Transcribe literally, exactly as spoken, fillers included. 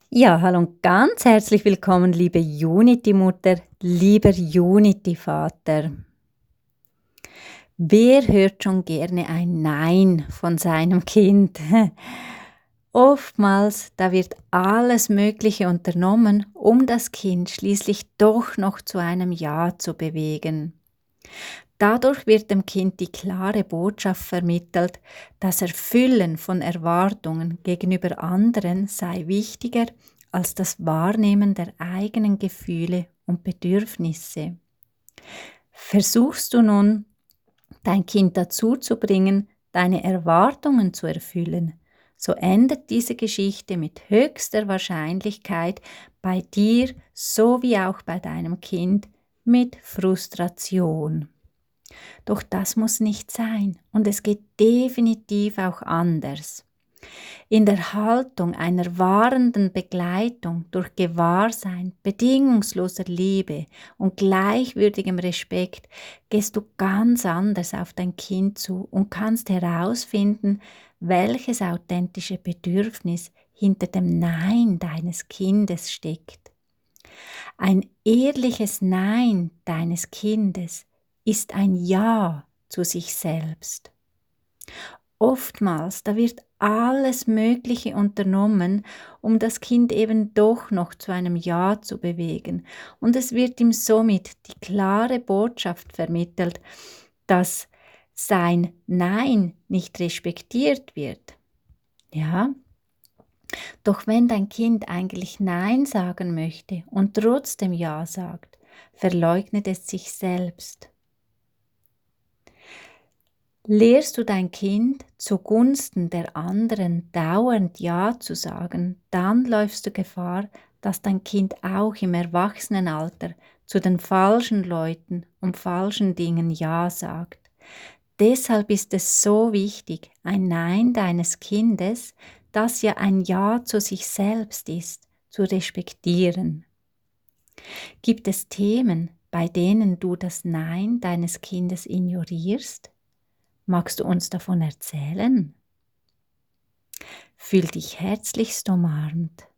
Ja, hallo und ganz herzlich willkommen, liebe Unity-Mutter, lieber Unity-Vater. Wer hört schon gerne ein Nein von seinem Kind? Oftmals, da wird alles Mögliche unternommen, um das Kind schließlich doch noch zu einem Ja zu bewegen. Dadurch wird dem Kind die klare Botschaft vermittelt, das Erfüllen von Erwartungen gegenüber anderen sei wichtiger als das Wahrnehmen der eigenen Gefühle und Bedürfnisse. Versuchst du nun, dein Kind dazu zu bringen, deine Erwartungen zu erfüllen, so endet diese Geschichte mit höchster Wahrscheinlichkeit bei dir sowie auch bei deinem Kind mit Frustration. Doch das muss nicht sein und es geht definitiv auch anders. In der Haltung einer wahrenden Begleitung durch Gewahrsein, bedingungsloser Liebe und gleichwürdigem Respekt gehst du ganz anders auf dein Kind zu und kannst herausfinden, welches authentische Bedürfnis hinter dem Nein deines Kindes steckt. Ein ehrliches Nein deines Kindes ist ein Ja zu sich selbst. Oftmals, da wird alles Mögliche unternommen, um das Kind eben doch noch zu einem Ja zu bewegen. Und es wird ihm somit die klare Botschaft vermittelt, dass sein Nein nicht respektiert wird. Ja? Doch wenn dein Kind eigentlich Nein sagen möchte und trotzdem Ja sagt, verleugnet es sich selbst. Lehrst du dein Kind zugunsten der anderen dauernd Ja zu sagen, dann läufst du Gefahr, dass dein Kind auch im Erwachsenenalter zu den falschen Leuten und falschen Dingen Ja sagt. Deshalb ist es so wichtig, ein Nein deines Kindes, das ja ein Ja zu sich selbst ist, zu respektieren. Gibt es Themen, bei denen du das Nein deines Kindes ignorierst? Magst du uns davon erzählen? Fühl dich herzlichst umarmt.